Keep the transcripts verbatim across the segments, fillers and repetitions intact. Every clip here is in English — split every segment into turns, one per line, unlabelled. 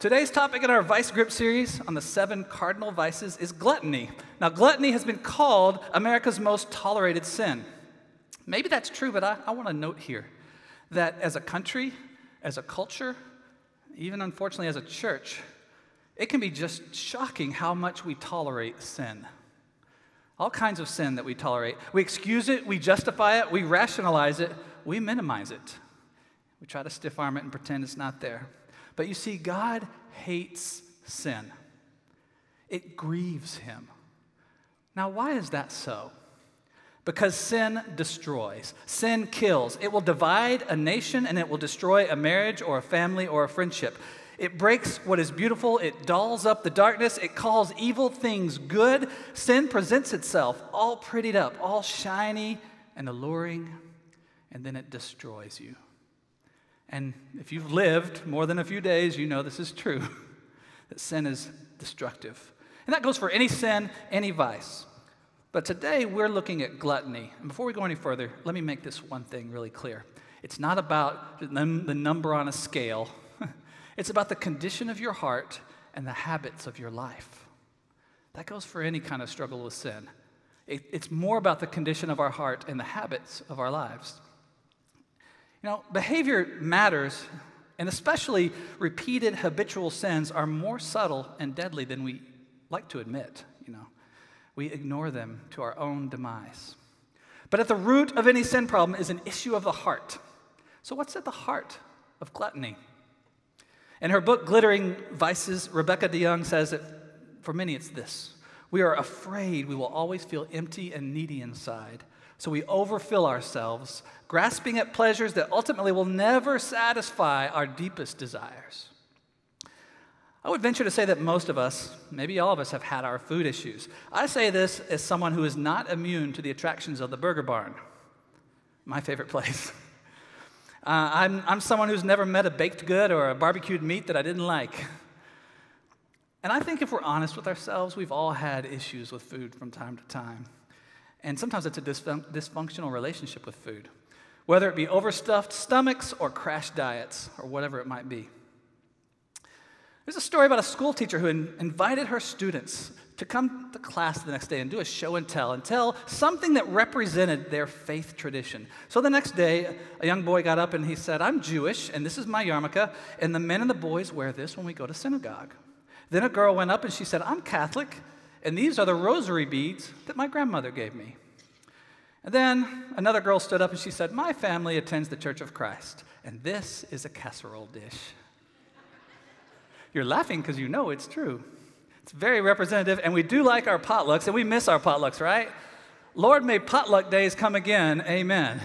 Today's topic in our Vice Grip series on the seven cardinal vices is gluttony. Now, gluttony has been called America's most tolerated sin. Maybe that's true, but I, I want to note here that as a country, as a culture, even unfortunately as a church, it can be just shocking how much we tolerate sin. All kinds of sin that we tolerate. We excuse it, we justify it, we rationalize it, we minimize it. We try to stiff arm it and pretend it's not there. But you see, God hates sin. It grieves him. Now, why is that so? Because sin destroys. Sin kills. It will divide a nation and it will destroy a marriage or a family or a friendship. It breaks what is beautiful. It dulls up the darkness. It calls evil things good. Sin presents itself all prettied up, all shiny and alluring, and then it destroys you. And if you've lived more than a few days, you know this is true, that sin is destructive. And that goes for any sin, any vice. But today we're looking at gluttony. And before we go any further, let me make this one thing really clear. It's not about the number on a scale. It's about the condition of your heart and the habits of your life. That goes for any kind of struggle with sin. It, it's more about the condition of our heart and the habits of our lives. You know, behavior matters, and especially repeated habitual sins are more subtle and deadly than we like to admit, you know. We ignore them to our own demise. But at the root of any sin problem is an issue of the heart. So what's at the heart of gluttony? In her book, Glittering Vices, Rebecca DeYoung says that for many it's this. We are afraid we will always feel empty and needy inside. So we overfill ourselves, grasping at pleasures that ultimately will never satisfy our deepest desires. I would venture to say that most of us, maybe all of us, have had our food issues. I say this as someone who is not immune to the attractions of the Burger Barn, my favorite place. Uh, I'm, I'm someone who's never met a baked good or a barbecued meat that I didn't like. And I think if we're honest with ourselves, we've all had issues with food from time to time. And sometimes it's a dysfun- dysfunctional relationship with food, whether it be overstuffed stomachs or crash diets or whatever it might be. There's a story about a school teacher who in- invited her students to come to class the next day and do a show and tell and tell something that represented their faith tradition. So the next day, a young boy got up and he said, "I'm Jewish, and this is my yarmulke, and the men and the boys wear this when we go to synagogue." Then a girl went up and she said, "I'm Catholic, and these are the rosary beads that my grandmother gave me." And then another girl stood up and she said, "My family attends the Church of Christ, and this is a casserole dish." You're laughing because you know it's true. It's very representative, and we do like our potlucks, and we miss our potlucks, right? Lord, may potluck days come again. Amen.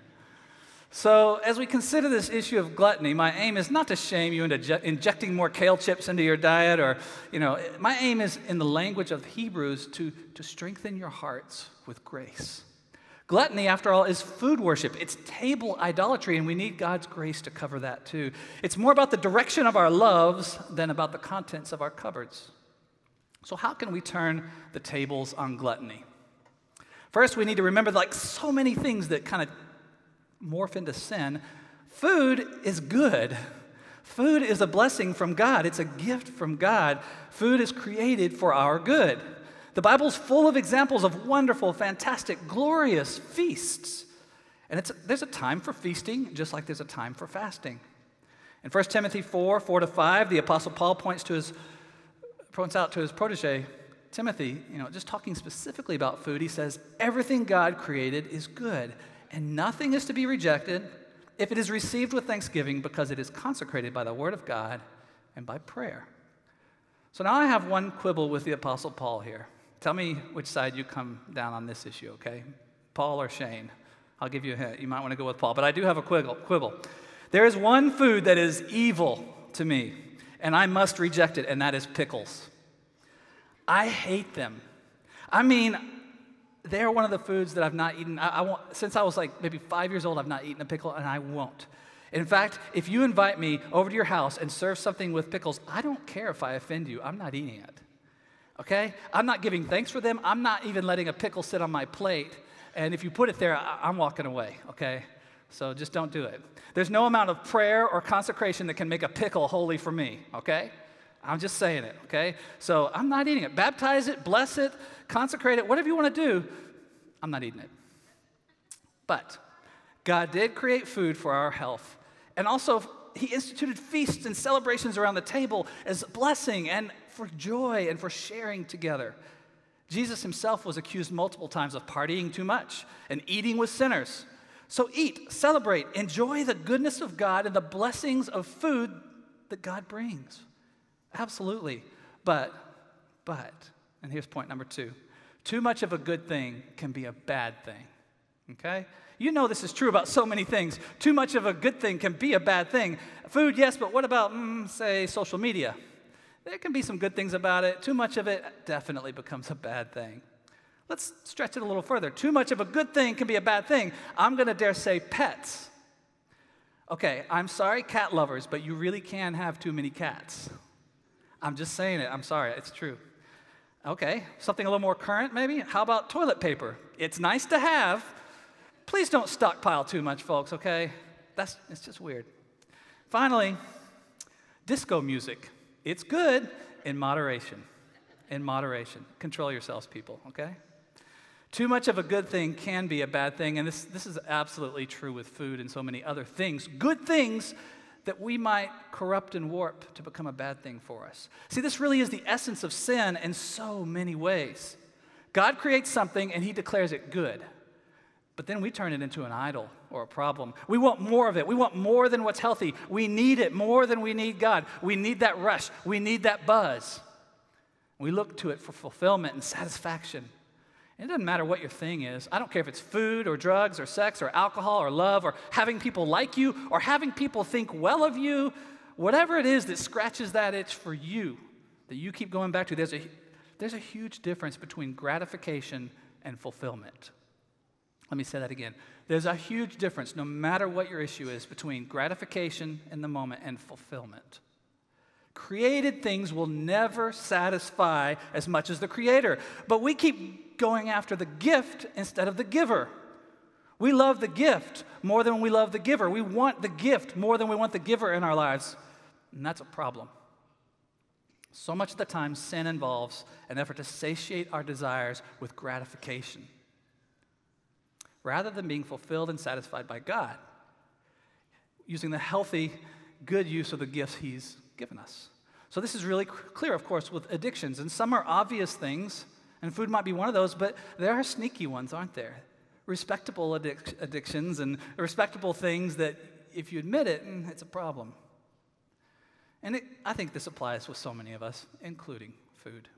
So as we consider this issue of gluttony, my aim is not to shame you into je- injecting more kale chips into your diet, or, you know, my aim is in the language of Hebrews to, to strengthen your hearts with grace. Gluttony, after all, is food worship. It's table idolatry, and we need God's grace to cover that too. It's more about the direction of our loves than about the contents of our cupboards. So how can we turn the tables on gluttony? First, we need to remember, like so many things that kind of morph into sin, food is good. Food is a blessing from God. It's a gift from God. Food is created for our good. The Bible's full of examples of wonderful, fantastic, glorious feasts. And it's, there's a time for feasting, just like there's a time for fasting. In First Timothy four, four to five, the Apostle Paul points to his points out to his protege, Timothy, you know, just talking specifically about food, he says, "Everything God created is good, and nothing is to be rejected if it is received with thanksgiving, because it is consecrated by the word of God and by prayer." So now I have one quibble with the Apostle Paul here. Tell me which side you come down on this issue, okay? Paul or Shane? I'll give you a hint. You might want to go with Paul, but I do have a quibble. quibble. There is one food that is evil to me, and I must reject it, and that is pickles. I hate them. I mean, they're one of the foods that I've not eaten. I, I won't, since I was like maybe five years old, I've not eaten a pickle, and I won't. In fact, if you invite me over to your house and serve something with pickles, I don't care if I offend you. I'm not eating it. Okay? I'm not giving thanks for them. I'm not even letting a pickle sit on my plate. And if you put it there, I- I'm walking away. Okay? So just don't do it. There's no amount of prayer or consecration that can make a pickle holy for me. Okay? I'm just saying it, okay? So I'm not eating it. Baptize it, bless it, consecrate it, whatever you want to do. I'm not eating it. But God did create food for our health. And also, he instituted feasts and celebrations around the table as a blessing and for joy and for sharing together. Jesus himself was accused multiple times of partying too much and eating with sinners. So eat, celebrate, enjoy the goodness of God and the blessings of food that God brings. Absolutely. But, but, and here's point number two. Too much of a good thing can be a bad thing, okay? You know this is true about so many things. Too much of a good thing can be a bad thing. Food, yes, but what about, mm, say, social media? There can be some good things about it. Too much of it definitely becomes a bad thing. Let's stretch it a little further. Too much of a good thing can be a bad thing. I'm going to dare say pets. Okay, I'm sorry, cat lovers, but you really can have too many cats. I'm just saying it. I'm sorry. It's true. Okay, something a little more current maybe? How about toilet paper? It's nice to have. Please don't stockpile too much, folks, okay? That's, it's just weird. Finally, disco music. It's good in moderation. In moderation. Control yourselves, people, okay? Too much of a good thing can be a bad thing, and this, this is absolutely true with food and so many other things. Good things that we might corrupt and warp to become a bad thing for us. See, this really is the essence of sin in so many ways. God creates something, and he declares it good. But then we turn it into an idol or a problem. We want more of it. We want more than what's healthy. We need it more than we need God. We need that rush. We need that buzz. We look to it for fulfillment and satisfaction. It doesn't matter what your thing is. I don't care if it's food or drugs or sex or alcohol or love or having people like you or having people think well of you. Whatever it is that scratches that itch for you, that you keep going back to, there's a, there's a huge difference between gratification and fulfillment. Let me say that again. There's a huge difference, no matter what your issue is, between gratification in the moment and fulfillment. Created things will never satisfy as much as the Creator, but we keep going after the gift instead of the giver. We love the gift more than we love the giver. We want the gift more than we want the giver in our lives, and that's a problem. So much of the time, sin involves an effort to satiate our desires with gratification, rather than being fulfilled and satisfied by God, using the healthy, good use of the gifts he's given us. So this is really clear, of course, with addictions. And some are obvious things, and food might be one of those, but there are sneaky ones, aren't there? Respectable addic- addictions and respectable things that if you admit it, it's a problem. And it, I think this applies with so many of us, including food.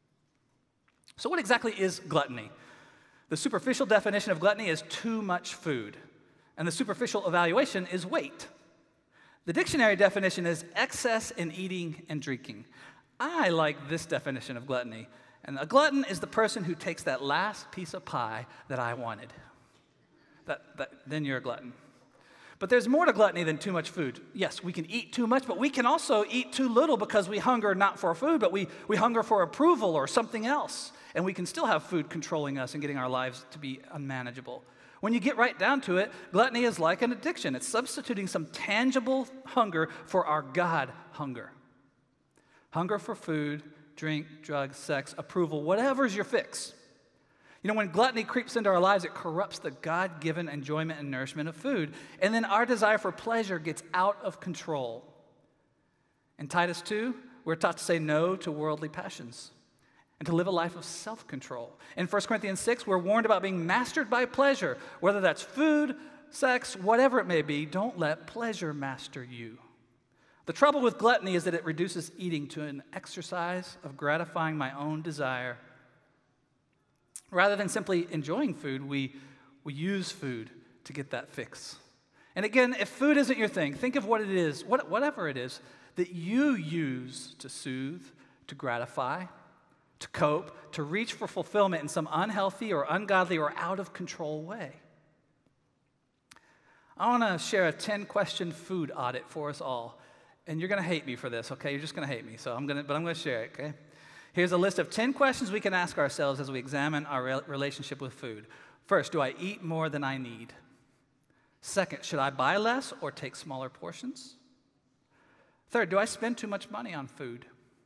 So what exactly is gluttony? The superficial definition of gluttony is too much food, and the superficial evaluation is weight. The dictionary definition is excess in eating and drinking. I like this definition of gluttony. And a glutton is the person who takes that last piece of pie that I wanted. That, that, then you're a glutton. But there's more to gluttony than too much food. Yes, we can eat too much, but we can also eat too little because we hunger not for food, but we, we hunger for approval or something else. And we can still have food controlling us and getting our lives to be unmanageable. When you get right down to it, gluttony is like an addiction. It's substituting some tangible hunger for our God hunger. Hunger for food, drink, drugs, sex, approval, whatever's your fix. You know, when gluttony creeps into our lives, it corrupts the God-given enjoyment and nourishment of food. And then our desire for pleasure gets out of control. In Titus two, we're taught to say no to worldly passions and to live a life of self-control. In First Corinthians six, we're warned about being mastered by pleasure. Whether that's food, sex, whatever it may be, don't let pleasure master you. The trouble with gluttony is that it reduces eating to an exercise of gratifying my own desire. Rather than simply enjoying food, we, we use food to get that fix. And again, if food isn't your thing, think of what it is, what, whatever it is, that you use to soothe, to gratify, to cope, to reach for fulfillment in some unhealthy or ungodly or out-of-control way. I want to share a ten-question food audit for us all. And you're going to hate me for this, okay? You're just going to hate me, so I'm going to, but I'm going to share it, okay? Here's a list of ten questions we can ask ourselves as we examine our re- relationship with food. First, do I eat more than I need? Second, should I buy less or take smaller portions? Third, do I spend too much money on food?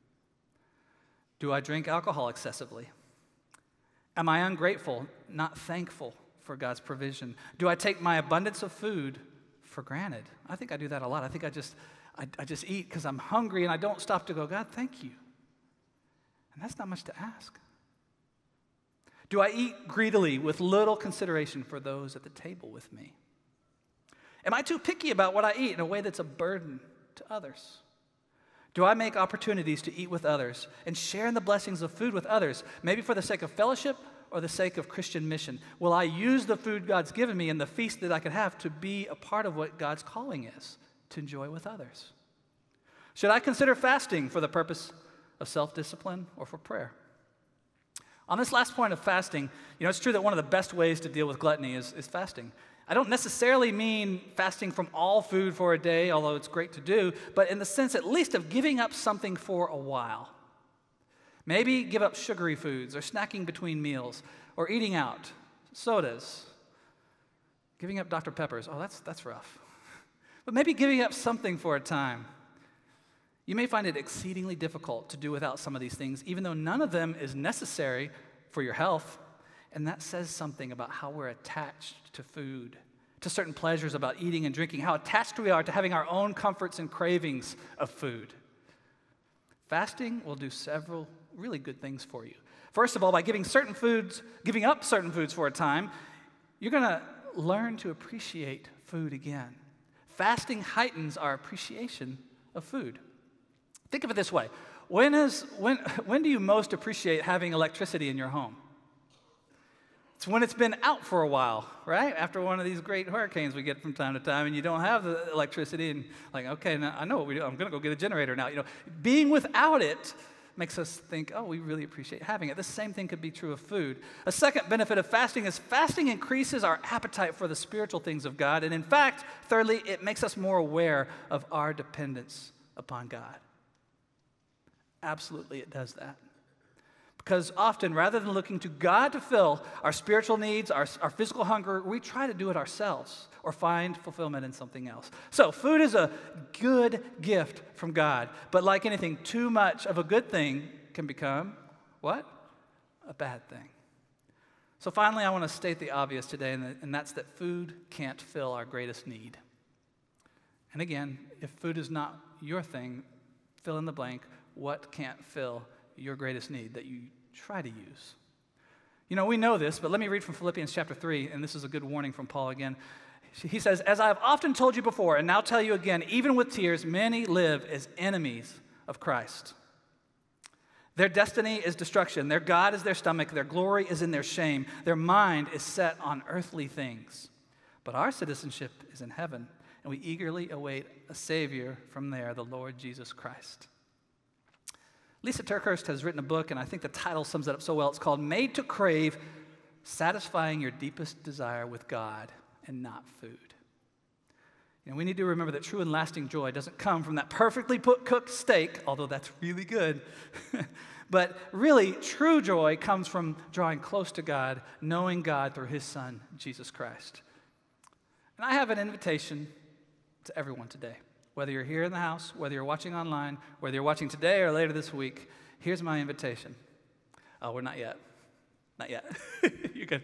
Do I drink alcohol excessively? Am I ungrateful, not thankful for God's provision? Do I take my abundance of food for granted? I think I do that a lot. I think I just, I, I just eat because I'm hungry and I don't stop to go, God, thank you. And that's not much to ask. Do I eat greedily with little consideration for those at the table with me? Am I too picky about what I eat in a way that's a burden to others? Do I make opportunities to eat with others and share in the blessings of food with others, maybe for the sake of fellowship or the sake of Christian mission? Will I use the food God's given me and the feast that I could have to be a part of what God's calling is, to enjoy with others? Should I consider fasting for the purpose of self-discipline or for prayer? On this last point of fasting, you know, it's true that one of the best ways to deal with gluttony is, is fasting. I don't necessarily mean fasting from all food for a day, although it's great to do, but in the sense at least of giving up something for a while. Maybe give up sugary foods or snacking between meals or eating out, sodas, giving up Doctor Peppers. Oh, that's, that's rough. But maybe giving up something for a time. You may find it exceedingly difficult to do without some of these things, even though none of them is necessary for your health. And that says something about how we're attached to food, to certain pleasures about eating and drinking, how attached we are to having our own comforts and cravings of food. Fasting will do several really good things for you. First of all, by giving certain foods, giving up certain foods for a time, you're going to learn to appreciate food again. Fasting heightens our appreciation of food. Think of it this way. When is when when do you most appreciate having electricity in your home? It's when it's been out for a while, right? After one of these great hurricanes we get from time to time, and you don't have the electricity, and like, okay, now I know what we do. I'm going to go get a generator now. You know, being without it makes us think, oh, we really appreciate having it. The same thing could be true of food. A second benefit of fasting is fasting increases our appetite for the spiritual things of God, and in fact, thirdly, it makes us more aware of our dependence upon God. Absolutely, it does that. Because often, rather than looking to God to fill our spiritual needs, our, our physical hunger, we try to do it ourselves or find fulfillment in something else. So food is a good gift from God. But like anything, too much of a good thing can become, what? A bad thing. So finally, I want to state the obvious today, and, and that's that food can't fill our greatest need. And again, if food is not your thing, fill in the blank. What can't fill your greatest need that you try to use? You know, we know this, but let me read from Philippians chapter three, and this is a good warning from Paul again. He says, "As I have often told you before, and now tell you again, even with tears, many live as enemies of Christ. Their destiny is destruction. Their God is their stomach. Their glory is in their shame. Their mind is set on earthly things. But our citizenship is in heaven, and we eagerly await a Savior from there, the Lord Jesus Christ." Lisa TerKeurst has written a book, and I think the title sums it up so well. It's called Made to Crave, Satisfying Your Deepest Desire with God and Not Food. You know, we need to remember that true and lasting joy doesn't come from that perfectly put, cooked steak, although that's really good. But really, true joy comes from drawing close to God, knowing God through His Son, Jesus Christ. And I have an invitation to everyone today. Whether you're here in the house, whether you're watching online, whether you're watching today or later this week, here's my invitation. Oh, we're not yet. Not yet. You're good.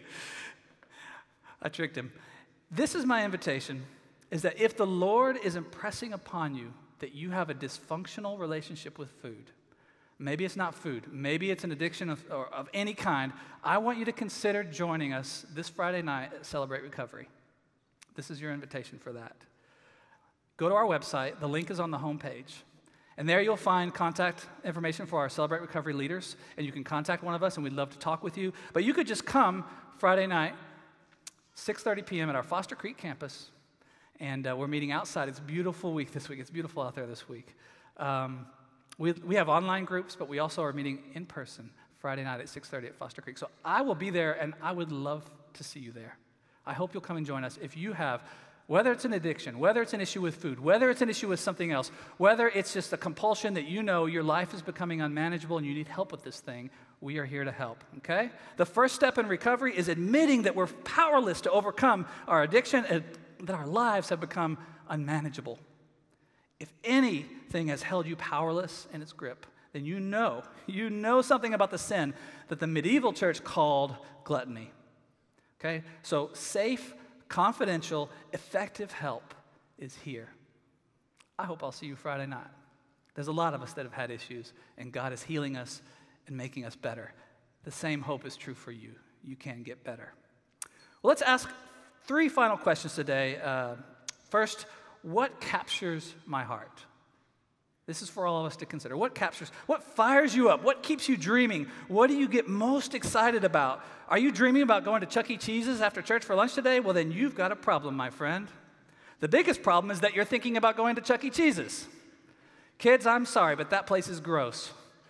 I tricked him. This is my invitation, is that if the Lord is impressing upon you that you have a dysfunctional relationship with food, maybe it's not food, maybe it's an addiction of, or of any kind, I want you to consider joining us this Friday night at Celebrate Recovery. This is your invitation for that. Go to our website. The link is on the homepage. And there you'll find contact information for our Celebrate Recovery leaders, and you can contact one of us, and we'd love to talk with you. But you could just come Friday night, six thirty p.m. at our Foster Creek campus, and uh, we're meeting outside. It's a beautiful week this week. It's beautiful out there this week. Um, we, we have online groups, but we also are meeting in person Friday night at six thirty at Foster Creek. So I will be there, and I would love to see you there. I hope you'll come and join us. If you have Whether it's an addiction, whether it's an issue with food, whether it's an issue with something else, whether it's just a compulsion that you know your life is becoming unmanageable and you need help with this thing, we are here to help, okay? The first step in recovery is admitting that we're powerless to overcome our addiction and that our lives have become unmanageable. If anything has held you powerless in its grip, then you know, you know something about the sin that the medieval church called gluttony. Okay? So safe, confidential, effective help is here. I hope I'll see you Friday night. There's a lot of us that have had issues, and God is healing us and making us better. The same hope is true for you. You can get better. Well, let's ask three final questions today. Uh, first, what captures my heart? This is for all of us to consider. What captures, what fires you up? What keeps you dreaming? What do you get most excited about? Are you dreaming about going to Chuck E. Cheese's after church for lunch today? Well, then you've got a problem, my friend. The biggest problem is that you're thinking about going to Chuck E. Cheese's. Kids, I'm sorry, but that place is gross.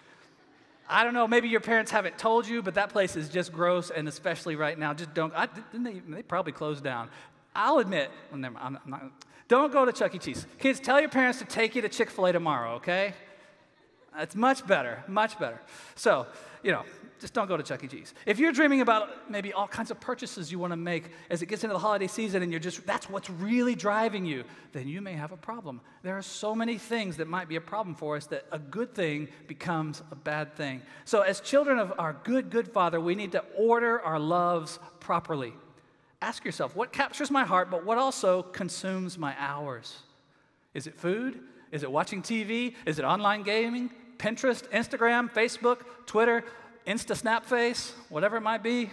I don't know, maybe your parents haven't told you, but that place is just gross, and especially right now, just don't, I, didn't they, they probably closed down. I'll admit, well, never, I'm, I'm not, don't go to Chuck E. Cheese. Kids, tell your parents to take you to Chick-fil-A tomorrow, okay? It's much better, much better. So, you know, just don't go to Chuck E. Cheese. If you're dreaming about maybe all kinds of purchases you want to make as it gets into the holiday season and you're just, that's what's really driving you, then you may have a problem. There are so many things that might be a problem for us that a good thing becomes a bad thing. So as children of our good, good Father, we need to order our loves properly. Ask yourself, what captures my heart, but what also consumes my hours? Is it food? Is it watching T V? Is it online gaming? Pinterest, Instagram, Facebook, Twitter, Insta Snap Face, whatever it might be?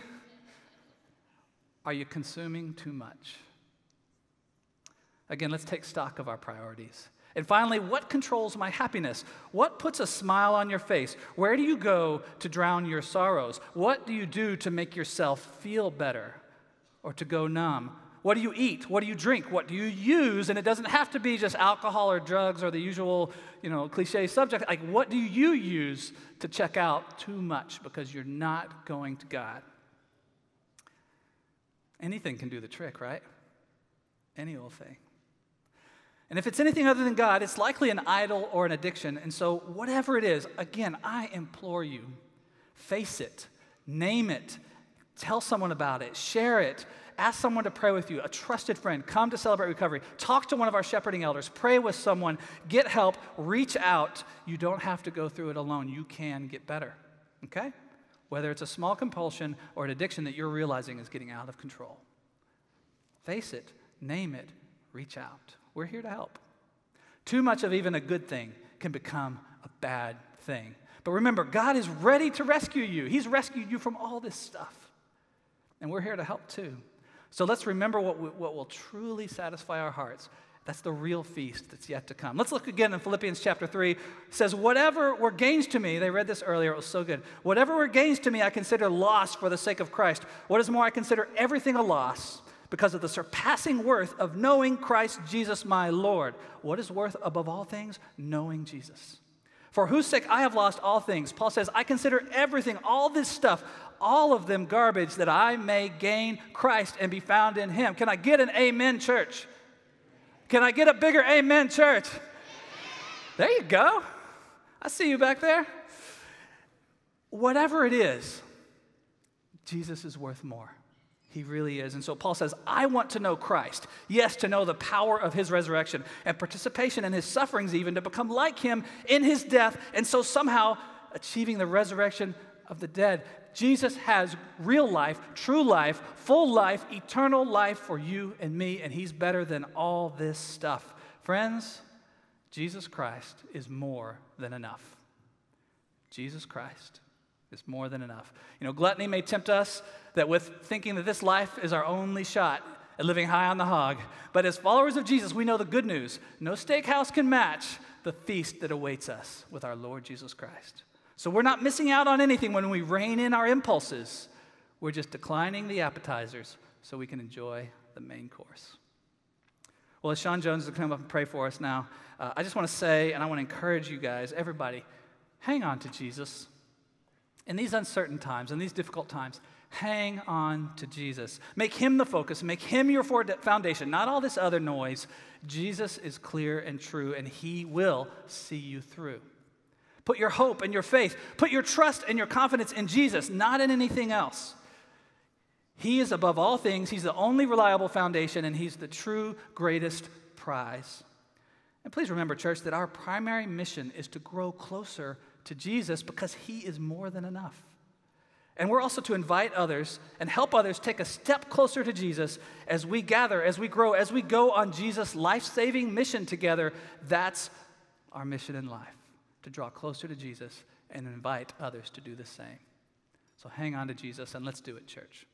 Are you consuming too much? Again, let's take stock of our priorities. And finally, what controls my happiness? What puts a smile on your face? Where do you go to drown your sorrows? What do you do to make yourself feel better or to go numb? What do you eat? What do you drink? What do you use? And it doesn't have to be just alcohol or drugs or the usual, you know, cliche subject. Like, what do you use to check out too much because you're not going to God? Anything can do the trick, right? Any old thing. And if it's anything other than God, it's likely an idol or an addiction. And so whatever it is, again, I implore you, face it, name it, tell someone about it, share it. Ask someone to pray with you, a trusted friend. Come to Celebrate Recovery. Talk to one of our shepherding elders. Pray with someone. Get help. Reach out. You don't have to go through it alone. You can get better, okay? Whether it's a small compulsion or an addiction that you're realizing is getting out of control. Face it. Name it. Reach out. We're here to help. Too much of even a good thing can become a bad thing. But remember, God is ready to rescue you. He's rescued you from all this stuff. And we're here to help too. So let's remember what, we, what will truly satisfy our hearts. That's the real feast that's yet to come. Let's look again in Philippians chapter three. It says, whatever were gains to me, they read this earlier, it was so good. Whatever were gains to me, I consider loss for the sake of Christ. What is more, I consider everything a loss because of the surpassing worth of knowing Christ Jesus my Lord. What is worth above all things? Knowing Jesus. For whose sake I have lost all things. Paul says, I consider everything, all this stuff, all of them garbage, that I may gain Christ and be found in him. Can I get an amen, church? Can I get a bigger amen, church? There you go. I see you back there. Whatever it is, Jesus is worth more. He really is. And so Paul says, I want to know Christ. Yes, to know the power of his resurrection and participation in his sufferings even, to become like him in his death, and so somehow achieving the resurrection of the dead. Jesus has real life, true life, full life, eternal life for you and me, and he's better than all this stuff. Friends, Jesus Christ is more than enough. Jesus Christ is more than enough. You know, gluttony may tempt us that with thinking that this life is our only shot at living high on the hog. But as followers of Jesus, we know the good news. No steakhouse can match the feast that awaits us with our Lord Jesus Christ. So we're not missing out on anything when we rein in our impulses. We're just declining the appetizers so we can enjoy the main course. Well, as Sean Jones will come up and pray for us now, uh, I just want to say, and I want to encourage you guys, everybody, hang on to Jesus. In these uncertain times, in these difficult times, hang on to Jesus. Make him the focus. Make him your foundation, not all this other noise. Jesus is clear and true, and he will see you through. Put your hope and your faith, put your trust and your confidence in Jesus, not in anything else. He is above all things. He's the only reliable foundation, and he's the true greatest prize. And please remember, church, that our primary mission is to grow closer to Jesus because he is more than enough. And we're also to invite others and help others take a step closer to Jesus as we gather, as we grow, as we go on Jesus' life-saving mission together. That's our mission in life, to draw closer to Jesus and invite others to do the same. So hang on to Jesus and let's do it, church.